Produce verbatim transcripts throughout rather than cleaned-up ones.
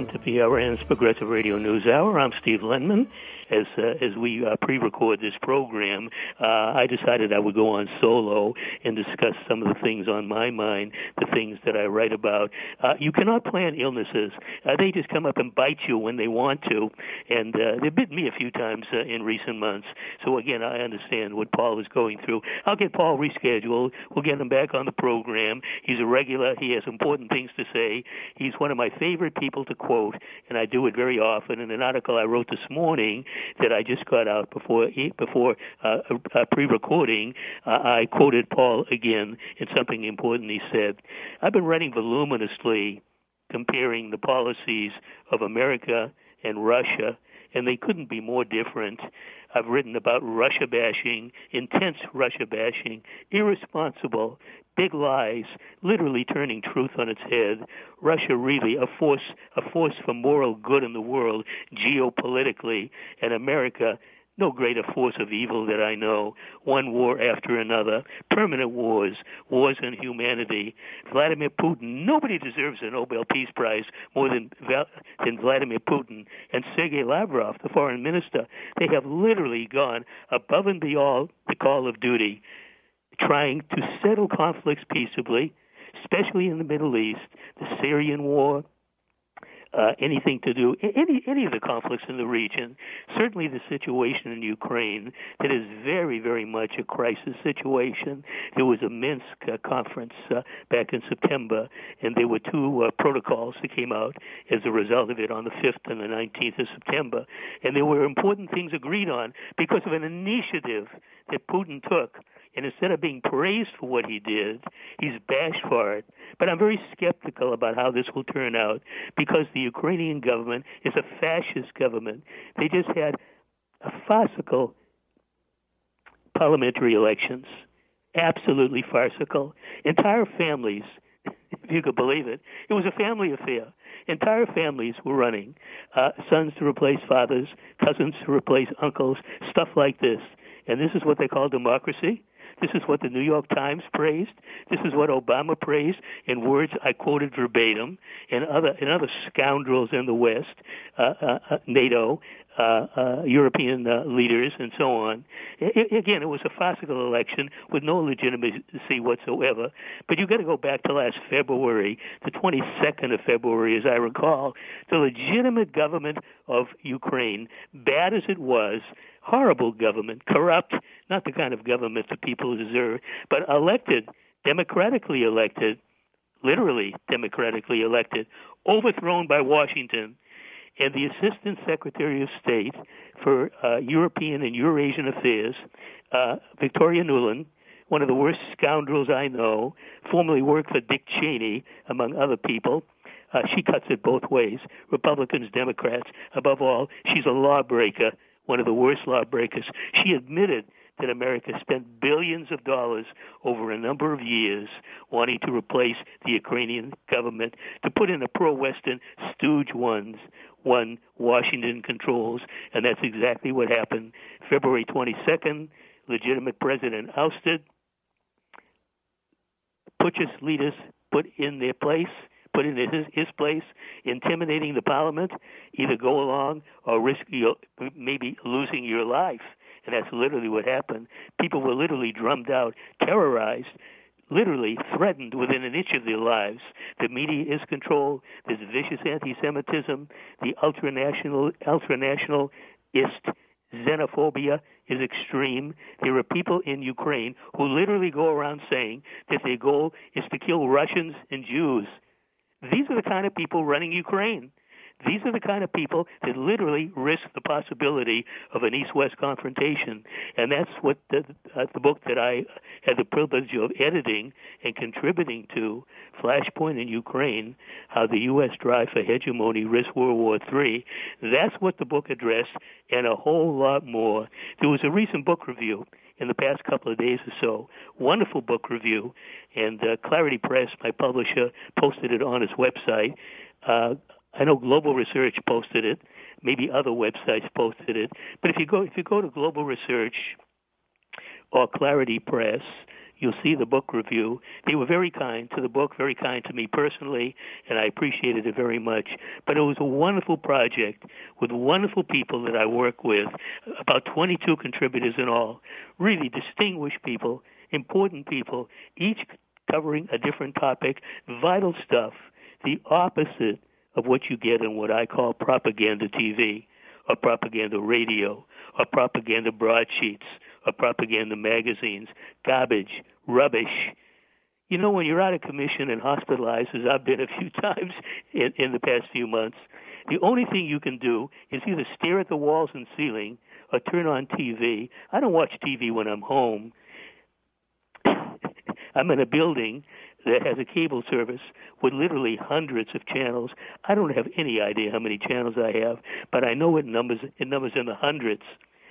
to P R N's Progressive Radio News Hour. I'm Steve Lenman. As uh, as we uh, pre-record this program, uh, I decided I would go on solo and discuss some of the things on my mind, the things that I write about. Uh, you cannot plan illnesses. Uh, they just come up and bite you when they want to, and uh, they bit me a few times uh, in recent months. So again, I understand what Paul is going through. I'll get Paul rescheduled. We'll get him back on the program. He's a regular. He has important things to say. He's one of my favorite people to quote, and I do it very often. In an article I wrote this morning that I just got out before before uh, uh, pre-recording, uh, I quoted Paul again in something important he said. I've been writing voluminously comparing the policies of America and Russia, and they couldn't be more different. I've written about Russia bashing, intense Russia bashing, irresponsible, big lies, literally turning truth on its head. Russia really a force, a force for moral good in the world, geopolitically, and America no greater force of evil that I know, one war after another, permanent wars, wars on humanity. Vladimir Putin, nobody deserves a Nobel Peace Prize more than, than Vladimir Putin. And Sergei Lavrov, the foreign minister, they have literally gone above and beyond the call of duty, trying to settle conflicts peaceably, especially in the Middle East, the Syrian war, Uh, anything to do, any any of the conflicts in the region, certainly the situation in Ukraine, that is very, very much a crisis situation. There was a Minsk uh, conference uh, back in September, and there were two uh, protocols that came out as a result of it on the fifth and the nineteenth of September. And there were important things agreed on because of an initiative that Putin took. And instead of being praised for what he did, he's bashed for it. But I'm very skeptical about how this will turn out because the Ukrainian government is a fascist government. They just had a farcical parliamentary elections, absolutely farcical. Entire families, if you could believe it, it was a family affair. Entire families were running, uh, sons to replace fathers, cousins to replace uncles, stuff like this. And this is what they call democracy. This is what the New York Times praised. This is what Obama praised in words I quoted verbatim, and other and other scoundrels in the West, uh, uh, NATO, uh, uh, European uh, leaders, and so on. I, again, it was a farcical election with no legitimacy whatsoever. But you've got to go back to last February, the twenty-second of February, as I recall, the legitimate government of Ukraine, bad as it was, horrible government, corrupt, not the kind of government the people deserve, but elected, democratically elected, literally democratically elected, overthrown by Washington. And the Assistant Secretary of State for uh, European and Eurasian Affairs, uh, Victoria Nuland, one of the worst scoundrels I know, formerly worked for Dick Cheney, among other people. Uh, she cuts it both ways, Republicans, Democrats. Above all, she's a lawbreaker, one of the worst lawbreakers. She admitted that America spent billions of dollars over a number of years wanting to replace the Ukrainian government, to put in a pro-Western stooge ones, one Washington controls, and that's exactly what happened. February twenty-second, legitimate president ousted, putschist leaders put in their place, put in his, his place, intimidating the parliament, either go along or risk your, maybe losing your life. And that's literally what happened. People were literally drummed out, terrorized, literally threatened within an inch of their lives. The media is controlled. There's vicious anti-Semitism. The ultranational, ultranationalist xenophobia is extreme. There are people in Ukraine who literally go around saying that their goal is to kill Russians and Jews. These are the kind of people running Ukraine. These are the kind of people that literally risk the possibility of an East-West confrontation. And that's what the, uh, the book that I had the privilege of editing and contributing to, Flashpoint in Ukraine, How the U S Drive for Hegemony Risks World War Three, that's what the book addressed, and a whole lot more. There was a recent book review in the past couple of days or so, wonderful book review, and uh, Clarity Press, my publisher, posted it on its website. Uh, I know Global Research posted it, maybe other websites posted it, but if you go if you go to Global Research or Clarity Press, you'll see the book review. They were very kind to the book, very kind to me personally, and I appreciated it very much. But it was a wonderful project with wonderful people that I work with, about twenty-two contributors in all, really distinguished people, important people, each covering a different topic, vital stuff, the opposite of what you get in what I call propaganda T V, or propaganda radio, or propaganda broadsheets, or propaganda magazines, garbage, rubbish. You know, when you're out of commission and hospitalized, as I've been a few times in, in the past few months, the only thing you can do is either stare at the walls and ceiling or turn on T V. I don't watch T V when I'm home. I'm in a building that has a cable service with literally hundreds of channels. I don't have any idea how many channels I have, but I know it numbers it numbers in the hundreds.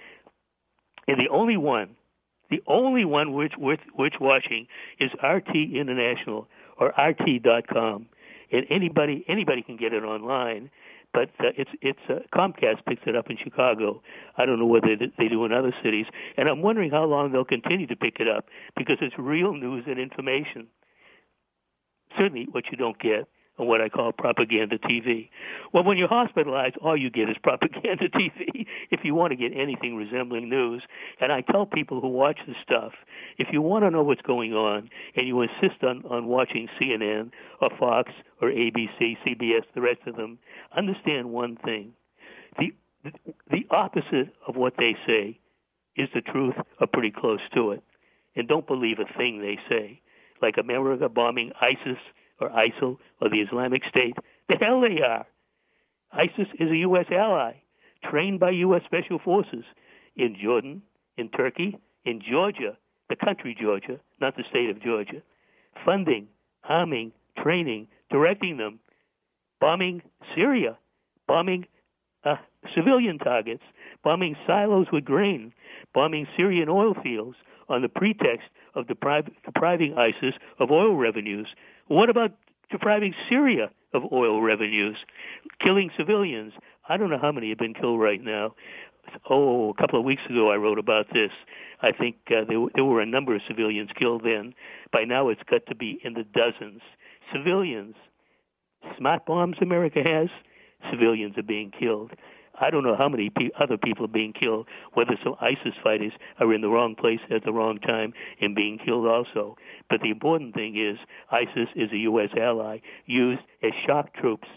And the only one, the only one worth worth worth watching is R T International, or R T dot com, and anybody anybody can get it online. But uh, it's it's uh, Comcast picks it up in Chicago. I don't know whether they do in other cities, and I'm wondering how long they'll continue to pick it up, because it's real news and information. Certainly, what you don't get on what I call propaganda T V. Well, when you're hospitalized, all you get is propaganda T V. If you want to get anything resembling news, and I tell people who watch this stuff, if you want to know what's going on, and you insist on on watching C N N or Fox or A B C, C B S, the rest of them, understand one thing: the the opposite of what they say is the truth, or pretty close to it. And don't believe a thing they say. Like America bombing ISIS or ISIL or the Islamic State. The hell they are. ISIS is a U S ally, trained by U S Special Forces in Jordan, in Turkey, in Georgia, the country Georgia, not the state of Georgia, funding, arming, training, directing them, bombing Syria, bombing uh, civilian targets, bombing silos with grain, bombing Syrian oil fields on the pretext of depriv- depriving ISIS of oil revenues. What about depriving Syria of oil revenues, killing civilians? I don't know how many have been killed right now. Oh, a couple of weeks ago I wrote about this. I think uh, there, there were a number of civilians killed then. By now it's got to be in the dozens. Civilians. Smart bombs America has, civilians are being killed. I don't know how many pe- other people are being killed, whether some ISIS fighters are in the wrong place at the wrong time and being killed also. But the important thing is ISIS is a U S ally used as shock troops,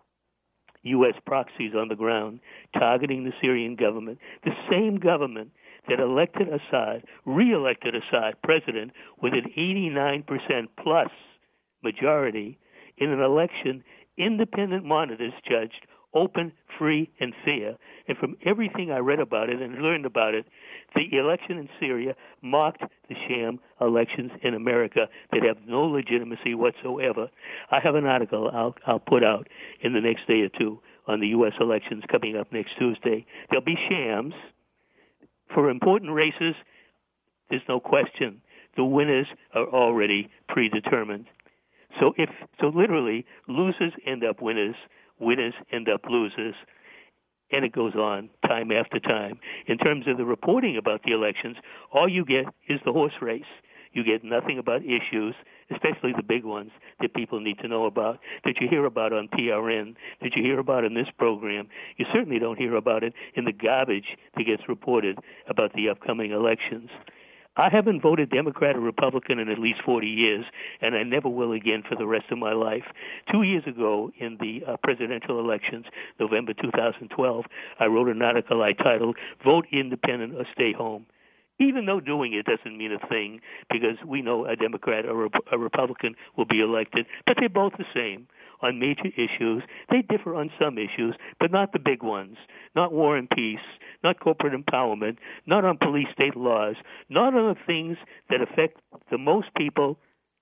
U S proxies on the ground, targeting the Syrian government, the same government that elected Assad, re-elected Assad president with an eighty-nine percent plus majority in an election independent monitors judged open, free, and fair. And from everything I read about it and learned about it, the election in Syria mocked the sham elections in America that have no legitimacy whatsoever. I have an article I'll, I'll put out in the next day or two on the U S elections coming up next Tuesday. There'll be shams. For important races, there's no question. The winners are already predetermined. So if so literally, losers end up winners, winners end up losers, and it goes on time after time. In terms of the reporting about the elections, all you get is the horse race. You get nothing about issues, especially the big ones that people need to know about, that you hear about on P R N, that you hear about in this program. You certainly don't hear about it in the garbage that gets reported about the upcoming elections. I haven't voted Democrat or Republican in at least forty years, and I never will again for the rest of my life. Two years ago, in the uh, presidential elections, November two thousand twelve, I wrote an article I titled, Vote Independent or Stay Home. Even though doing it doesn't mean a thing, because we know a Democrat or a Republican will be elected, but they're both the same. On major issues, they differ on some issues, but not the big ones. Not war and peace, not corporate empowerment, not on police state laws, not on the things that affect the most people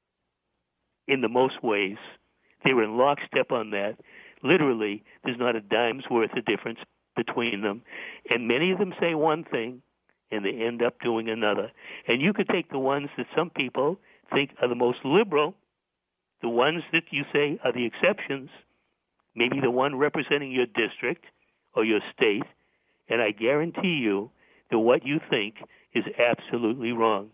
in the most ways. They were in lockstep on that. Literally, there's not a dime's worth of difference between them. And many of them say one thing, and they end up doing another. And you could take the ones that some people think are the most liberal, the ones that you say are the exceptions, maybe the one representing your district or your state, and I guarantee you that what you think is absolutely wrong.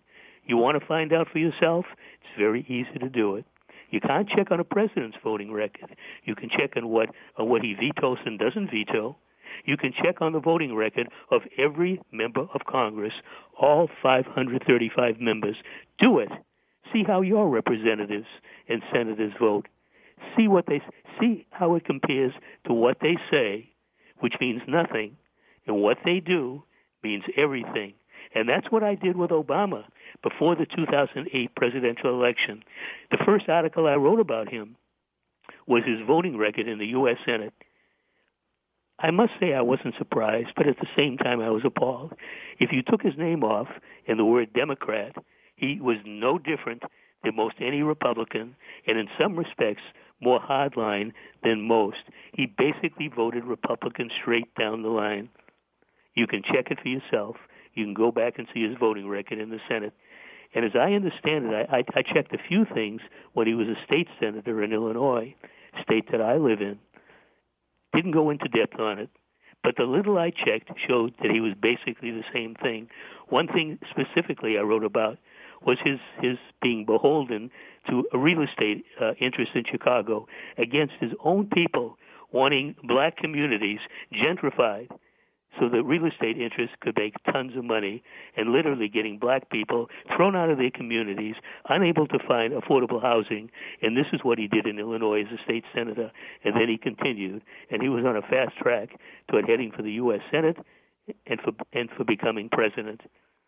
You want to find out for yourself? It's very easy to do it. You can't check on a president's voting record. You can check on what on what he vetoes and doesn't veto. You can check on the voting record of every member of Congress, all five hundred thirty-five members. Do it. See how your representatives and senators vote. See what they see how it compares to what they say, which means nothing, and what they do means everything. And that's what I did with Obama before the two thousand eight presidential election. The first article I wrote about him was his voting record in the U S Senate. I must say I wasn't surprised, but at the same time I was appalled. If you took his name off and the word Democrat, he was no different than most any Republican, and in some respects more hardline than most. He basically voted Republican straight down the line. You can check it for yourself. You can go back and see his voting record in the Senate. And as I understand it, I, I, I checked a few things when he was a state senator in Illinois, state that I live in. Didn't go into depth on it, but the little I checked showed that he was basically the same thing. One thing specifically I wrote about was his, his being beholden to a real estate uh, interest in Chicago against his own people wanting black communities gentrified so that real estate interests could make tons of money, and literally getting black people thrown out of their communities, unable to find affordable housing. And this is what he did in Illinois as a state senator. And then he continued, and he was on a fast track toward heading for the U S Senate and for, and for becoming president.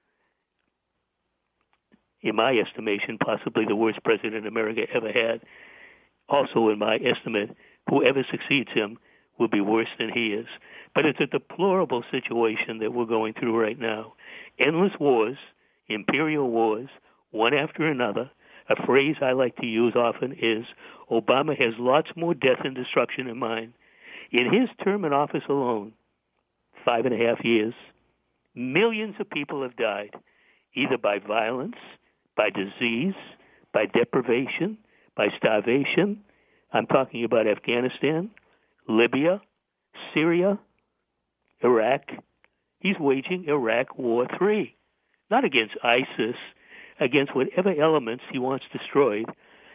In my estimation, possibly the worst president America ever had. Also, in my estimate, whoever succeeds him will be worse than he is. But it's a deplorable situation that we're going through right now. Endless wars, imperial wars, one after another. A phrase I like to use often is, Obama has lots more death and destruction in mind. In his term in office alone, five and a half years, millions of people have died, either by violence, by disease, by deprivation, by starvation. I'm talking about Afghanistan, Libya, Syria, Iraq. He's waging Iraq War three, not against ISIS, against whatever elements he wants destroyed.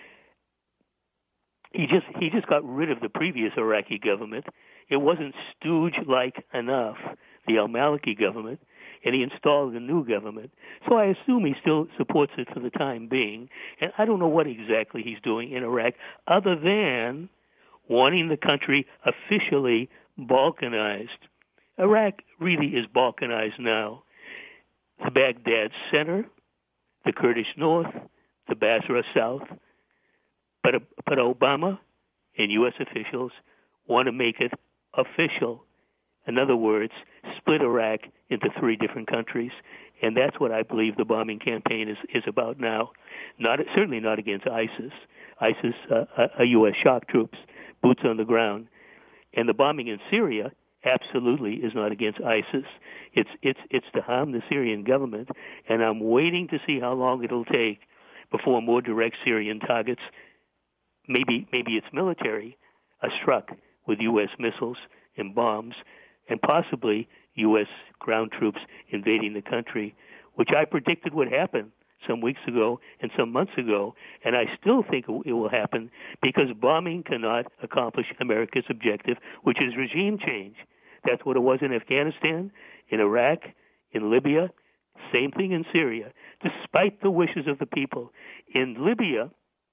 He just he just got rid of the previous Iraqi government. It wasn't stooge-like enough, the al-Maliki government, and he installed a new government. So I assume he still supports it for the time being. And I don't know what exactly he's doing in Iraq other than wanting the country officially balkanized. Iraq really is balkanized now. The Baghdad center, the Kurdish north, the Basra south. But, but Obama and U S officials want to make it official. In other words, split Iraq into three different countries. And that's what I believe the bombing campaign is, is about now. Not certainly not against ISIS. ISIS uh, are U S shock troops, boots on the ground. And the bombing in Syria absolutely is not against ISIS. It's it's it's to harm the Syrian government, and I'm waiting to see how long it'll take before more direct Syrian targets, maybe maybe it's military, are struck with U S missiles and bombs, and possibly U S ground troops invading the country, which I predicted would happen some weeks ago and some months ago, and I still think it will happen because bombing cannot accomplish America's objective, which is regime change. That's what it was in Afghanistan, in Iraq, in Libya, same thing in Syria, despite the wishes of the people. In Libya,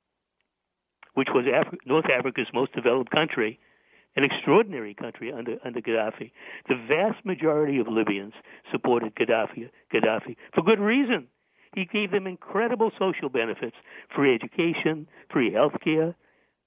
which was Af- North Africa's most developed country, an extraordinary country under under Gaddafi, the vast majority of Libyans supported Gaddafi, Gaddafi for good reason. He gave them incredible social benefits, free education, free health care,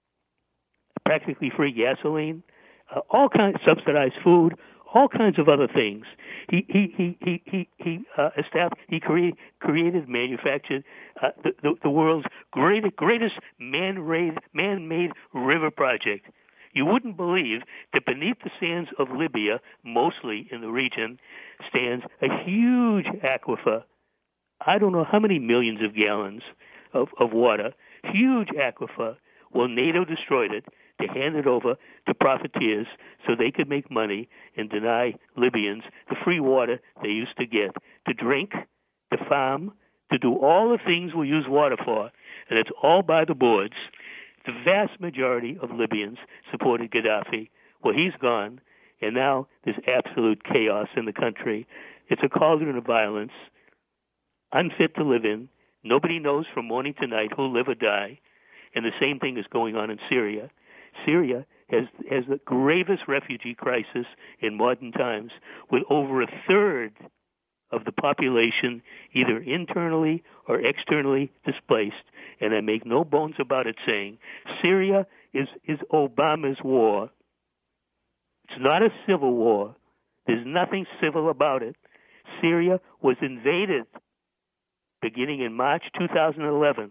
practically free gasoline, uh, all kinds of subsidized food, all kinds of other things. He he he he he, he uh, established, he created, created, manufactured uh, the, the the world's greatest greatest man-made man-made river project. You wouldn't believe that beneath the sands of Libya, mostly in the region, stands a huge aquifer. I don't know how many millions of gallons of, of water, huge aquifer. Well, NATO destroyed it to hand it over to profiteers so they could make money and deny Libyans the free water they used to get to drink, to farm, to do all the things we use water for, and it's all by the boards. The vast majority of Libyans supported Gaddafi. Well, he's gone, and now there's absolute chaos in the country. It's a cauldron of violence, unfit to live in. Nobody knows from morning to night who'll live or die. And the same thing is going on in Syria. Syria has, has the gravest refugee crisis in modern times, with over a third of the population either internally or externally displaced. And I make no bones about it saying Syria is, is Obama's war. It's not a civil war. There's nothing civil about it. Syria was invaded beginning in March two thousand eleven.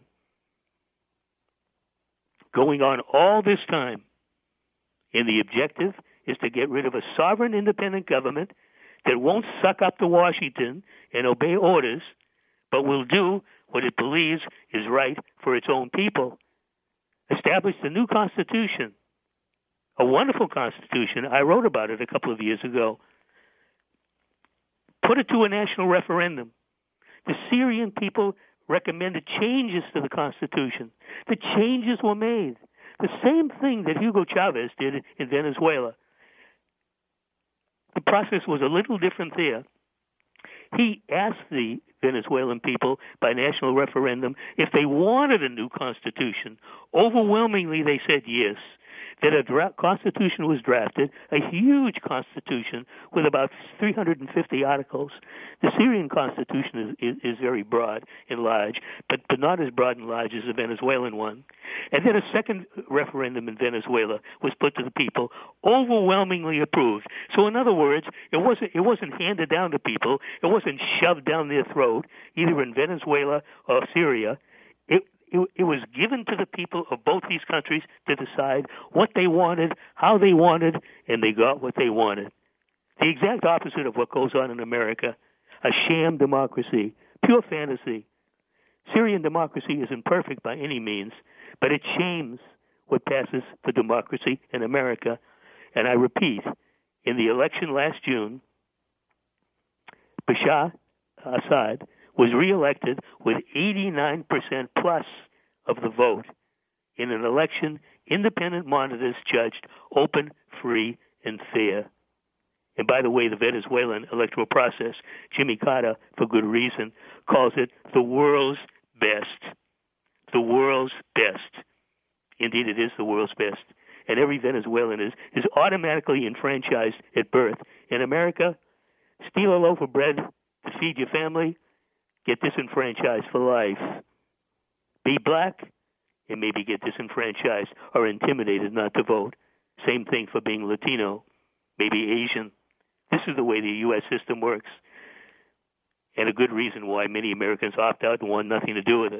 Going on all this time. And the objective is to get rid of a sovereign independent government that won't suck up to Washington and obey orders, but will do what it believes is right for its own people. Establish the new constitution, a wonderful constitution. I wrote about it a couple of years ago. Put it to a national referendum. The Syrian people recommended changes to the Constitution. The changes were made. The same thing that Hugo Chavez did in Venezuela. The process was a little different there. He asked the Venezuelan people by national referendum if they wanted a new constitution. Overwhelmingly, they said yes. That a dra- constitution was drafted, a huge constitution with about three hundred fifty articles. The Syrian constitution is, is, is very broad and large, but, but not as broad and large as the Venezuelan one. And then a second referendum in Venezuela was put to the people, overwhelmingly approved. So in other words, it wasn't, it wasn't handed down to people. It wasn't shoved down their throat, either in Venezuela or Syria. It, It, it was given to the people of both these countries to decide what they wanted, how they wanted, and they got what they wanted. The exact opposite of what goes on in America, a sham democracy, pure fantasy. Syrian democracy isn't perfect by any means, but it shames what passes for democracy in America. And I repeat, in the election last June, Bashar Assad was reelected with eighty-nine percent plus of the vote in an election independent monitors judged open, free, and fair. And by the way, the Venezuelan electoral process, Jimmy Carter, for good reason, calls it the world's best. The world's best. Indeed, it is the world's best. And every Venezuelan is, is automatically enfranchised at birth. In America, steal a loaf of bread to feed your family, get disenfranchised for life. Be black and maybe get disenfranchised or intimidated not to vote. Same thing for being Latino, maybe Asian. This is the way the U S system works. And a good reason why many Americans opt out and want nothing to do with it.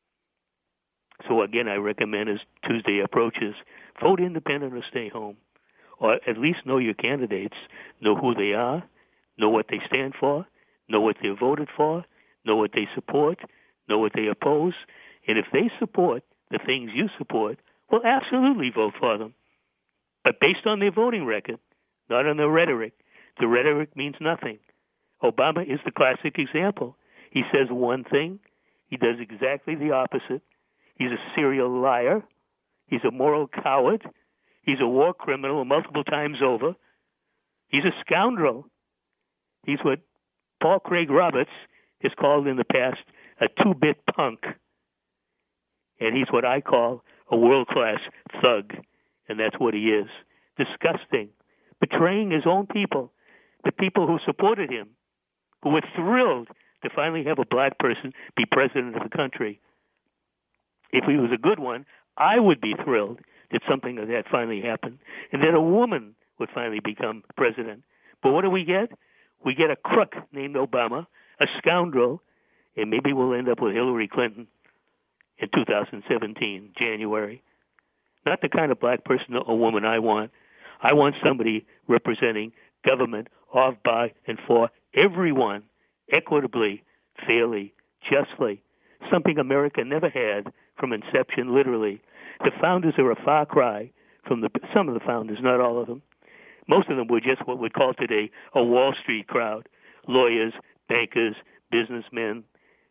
So again, I recommend as Tuesday approaches, vote independent or stay home. Or at least know your candidates, know who they are, know what they stand for, know what they're voted for, know what they support, know what they oppose, and if they support the things you support, well, absolutely vote for them. But based on their voting record, not on their rhetoric. The rhetoric means nothing. Obama is the classic example. He says one thing, he does exactly the opposite. He's a serial liar. He's a moral coward. He's a war criminal multiple times over. He's a scoundrel. He's what Paul Craig Roberts is called in the past a two-bit punk. And he's what I call a world-class thug. And that's what he is. Disgusting. Betraying his own people, the people who supported him, who were thrilled to finally have a black person be president of the country. If he was a good one, I would be thrilled that something like that finally happened, and that a woman would finally become president. But what do we get? We get a crook named Obama, a scoundrel, and maybe we'll end up with Hillary Clinton in two thousand seventeen, January. Not the kind of black person or woman I want. I want somebody representing government of, by, and for everyone, equitably, fairly, justly, something America never had from inception, literally. The founders are a far cry from the some of the founders, not all of them. Most of them were just what we'd call today a Wall Street crowd, lawyers, bankers, businessmen,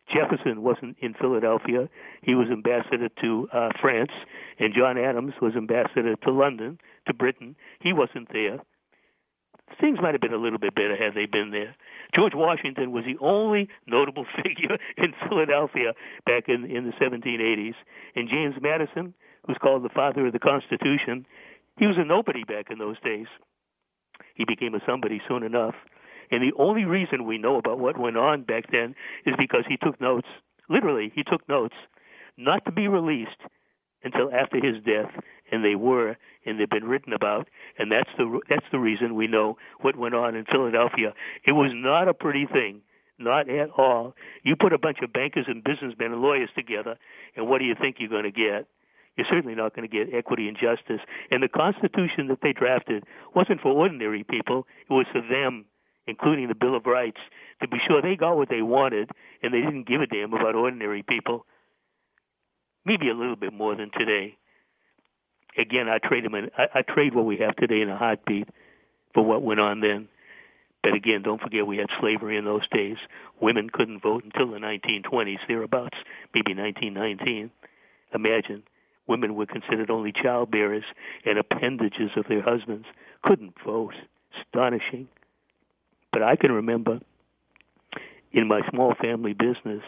Jefferson wasn't in Philadelphia. He was ambassador to uh, France, and John Adams was ambassador to London, to Britain. He wasn't there. Things might have been a little bit better had they been there. George Washington was the only notable figure in Philadelphia back in, in the seventeen eighties. And James Madison, who's called the father of the Constitution, he was a nobody back in those days. He became a somebody soon enough. And the only reason we know about what went on back then is because he took notes. Literally, he took notes, not to be released until after his death, and they were, and they've been written about, and that's the that's the reason we know what went on in Philadelphia. It was not a pretty thing, not at all. You put a bunch of bankers and businessmen and lawyers together, and what do you think you're going to get? You're certainly not going to get equity and justice. And the Constitution that they drafted wasn't for ordinary people. It was for them, including the Bill of Rights, to be sure they got what they wanted, and they didn't give a damn about ordinary people. Maybe a little bit more than today. Again, I trade them in, I, I trade what we have today in a heartbeat for what went on then. But again, don't forget we had slavery in those days. Women couldn't vote until the nineteen twenties, thereabouts, maybe nineteen nineteen. Imagine, women were considered only childbearers and appendages of their husbands. Couldn't vote. Astonishing. But I can remember in my small family business,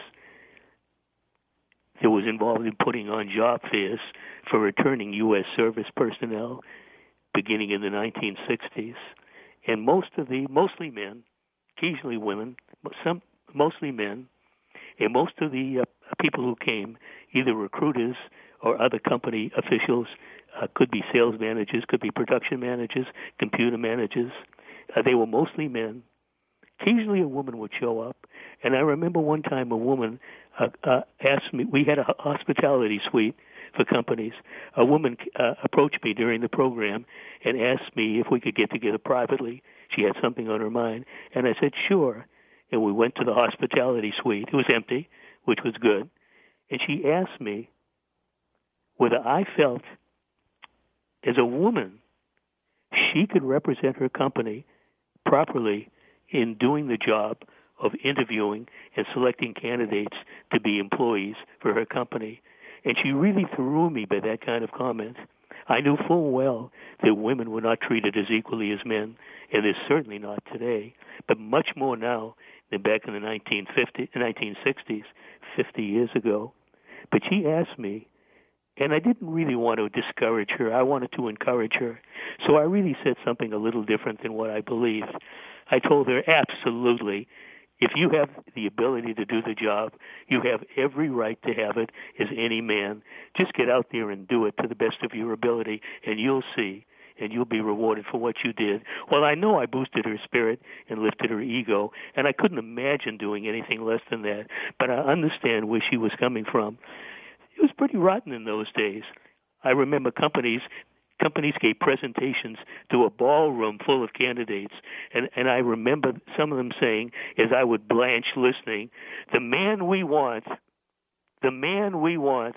that was involved in putting on job fairs for returning U S service personnel beginning in the nineteen sixties. And most of the, mostly men, occasionally women, some mostly men, and most of the uh, people who came, either recruiters or other company officials, uh, could be sales managers, could be production managers, computer managers. Uh, they were mostly men. Occasionally a woman would show up. And I remember one time a woman uh, uh, asked me, we had a hospitality suite for companies. A woman uh, approached me during the program and asked me if we could get together privately. She had something on her mind. And I said, sure. And we went to the hospitality suite. It was empty, which was good. And she asked me whether I felt, as a woman, she could represent her company properly in doing the job of interviewing and selecting candidates to be employees for her company. And she really threw me by that kind of comment. I knew full well that women were not treated as equally as men, and they're certainly not today, but much more now than back in the nineteen fifties, nineteen sixties, fifty years ago. But she asked me, and I didn't really want to discourage her. I wanted to encourage her. So I really said something a little different than what I believed. I told her, absolutely, if you have the ability to do the job, you have every right to have it as any man. Just get out there and do it to the best of your ability, and you'll see, and you'll be rewarded for what you did. Well, I know I boosted her spirit and lifted her ego, and I couldn't imagine doing anything less than that, but I understand where she was coming from. It was pretty rotten in those days. I remember companies companies gave presentations to a ballroom full of candidates, and, and I remember some of them saying, as I would blanch listening, the man we want, the man we want.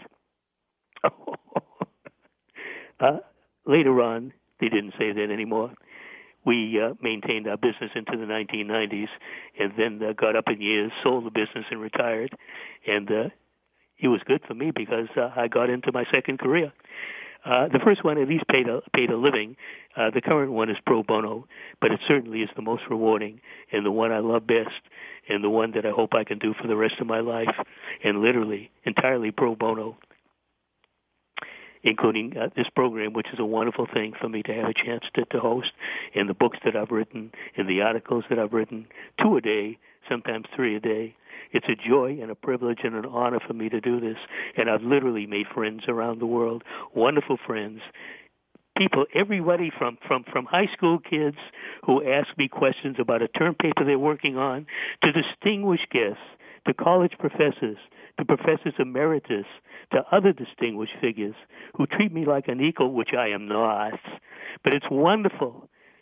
uh, later on, they didn't say that anymore. We uh, maintained our business into the nineteen nineties, and then uh, got up in years, sold the business, and retired. And uh, it was good for me because uh, I got into my second career. Uh, the first one at least paid a, paid a living. Uh, the current one is pro bono, but it certainly is the most rewarding and the one I love best and the one that I hope I can do for the rest of my life, and literally entirely pro bono, including uh, this program, which is a wonderful thing for me to have a chance to, to host, and the books that I've written and the articles that I've written, two a day, sometimes three a day. It's a joy and a privilege and an honor for me to do this. And I've literally made friends around the world, wonderful friends, people, everybody from, from, from high school kids who ask me questions about a term paper they're working on, to distinguished guests, to college professors, to professors emeritus, to other distinguished figures who treat me like an equal, which I am not. But it's wonderful.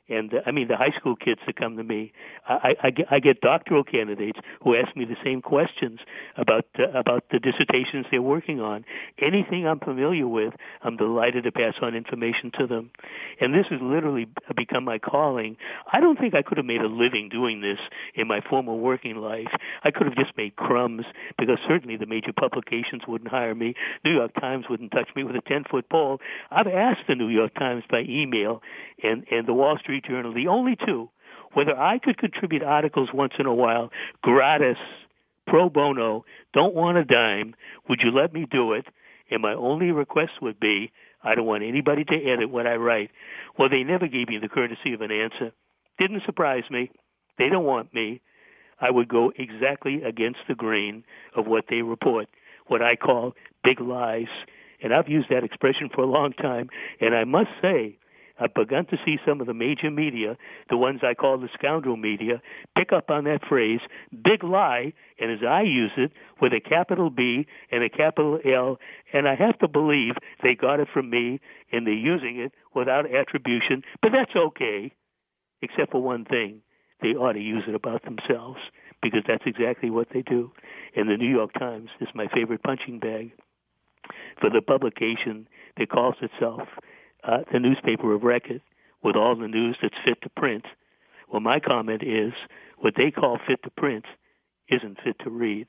And uh, I mean, the high school kids that come to me, I, I, get, I get doctoral candidates who ask me the same questions about uh, about the dissertations they're working on. Anything I'm familiar with, I'm delighted to pass on information to them. And this has literally become my calling. I don't think I could have made a living doing this in my former working life. I could have just made crumbs, because certainly the major publications wouldn't hire me. New York Times wouldn't touch me with a ten-foot pole. I've asked the New York Times by email and, and the Wall Street Journal, the only two, whether I could contribute articles once in a while, gratis, pro bono, don't want a dime, would you let me do it? And my only request would be, I don't want anybody to edit what I write. Well, they never gave me the courtesy of an answer. Didn't surprise me. They don't want me. I would go exactly against the grain of what they report, what I call big lies. And I've used that expression for a long time, and I must say, I've begun to see some of the major media, the ones I call the scoundrel media, pick up on that phrase, big lie, and as I use it, with a capital B and a capital L, and I have to believe they got it from me, and they're using it without attribution, but that's okay, except for one thing. They ought to use it about themselves, because that's exactly what they do. And the New York Times is my favorite punching bag for the publication that calls itself Uh, the newspaper of record, with all the news that's fit to print. Well, my comment is, what they call fit to print isn't fit to read.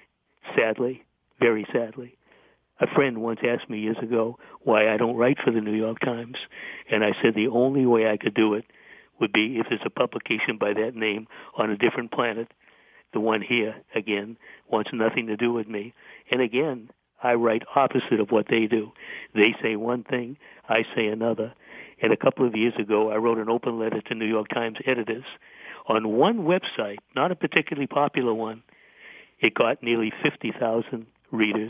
Sadly, very sadly. A friend once asked me years ago why I don't write for the New York Times, and I said the only way I could do it would be if there's a publication by that name on a different planet. The one here, again, wants nothing to do with me. And again, I write opposite of what they do. They say one thing, I say another. And a couple of years ago, I wrote an open letter to New York Times editors. On one website, not a particularly popular one, it got nearly fifty thousand readers.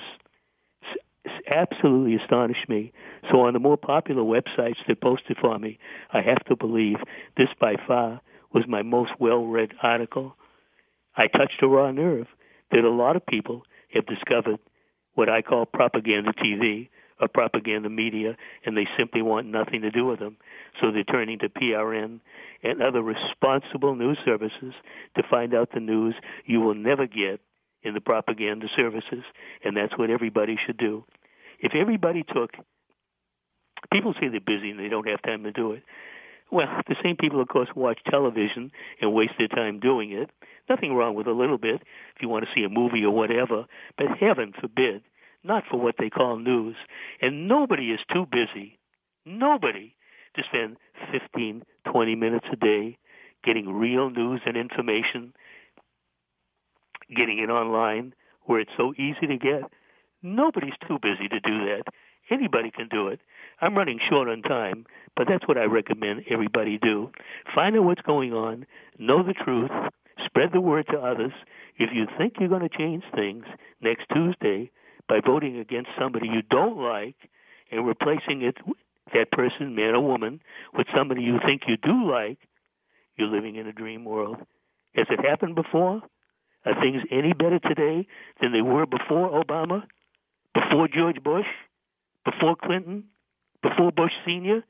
It's absolutely astonished me. So on the more popular websites that posted for me, I have to believe this by far was my most well-read article. I touched a raw nerve that a lot of people have discovered what I call propaganda T V or propaganda media, and they simply want nothing to do with them. So they're turning to P R N and other responsible news services to find out the news you will never get in the propaganda services, and that's what everybody should do. If everybody took, people say they're busy and they don't have time to do it. Well, the same people, of course, watch television and waste their time doing it. Nothing wrong with a little bit if you want to see a movie or whatever, but heaven forbid, not for what they call news. And nobody is too busy, nobody, to spend fifteen, twenty minutes a day getting real news and information, getting it online where it's so easy to get. Nobody's too busy to do that. Anybody can do it. I'm running short on time, but that's what I recommend everybody do. Find out what's going on, know the truth, spread the word to others. If you think you're going to change things next Tuesday by voting against somebody you don't like and replacing it, that person, man or woman, with somebody you think you do like, you're living in a dream world. Has it happened before? Are things any better today than they were before Obama, before George Bush, before Clinton, before Bush Senior?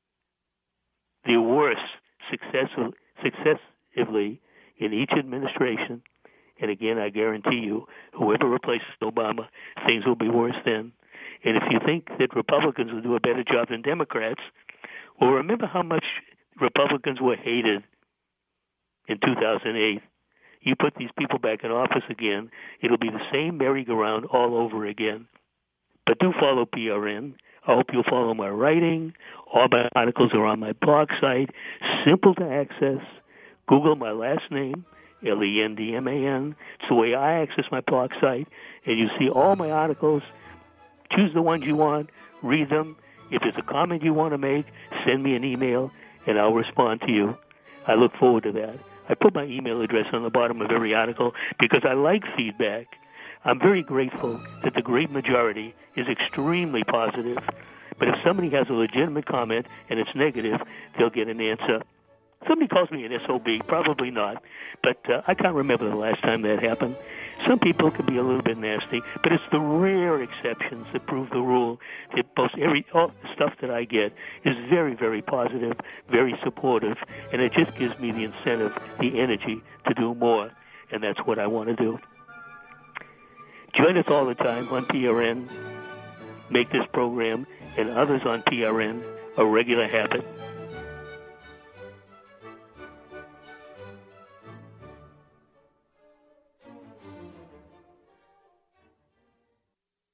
They're worse successful, successively in each administration. And again, I guarantee you, whoever replaces Obama, things will be worse then. And if you think that Republicans will do a better job than Democrats, well, remember how much Republicans were hated in two thousand eight. You put these people back in office again, it'll be the same merry-go-round all over again. But do follow P R N. I hope you'll follow my writing. All my articles are on my blog site. Simple to access. Google my last name, L E N D M A N. It's the way I access my blog site. And you see all my articles. Choose the ones you want. Read them. If there's a comment you want to make, send me an email, and I'll respond to you. I look forward to that. I put my email address on the bottom of every article because I like feedback. I'm very grateful that the great majority is extremely positive. But if somebody has a legitimate comment and it's negative, they'll get an answer. Somebody calls me an S O B, probably not, but uh, I can't remember the last time that happened. Some people can be a little bit nasty, but it's the rare exceptions that prove the rule. That most every all the stuff that I get is very, very positive, very supportive, and it just gives me the incentive, the energy to do more, and that's what I want to do. Join us all the time on P R N. Make this program and others on P R N a regular habit.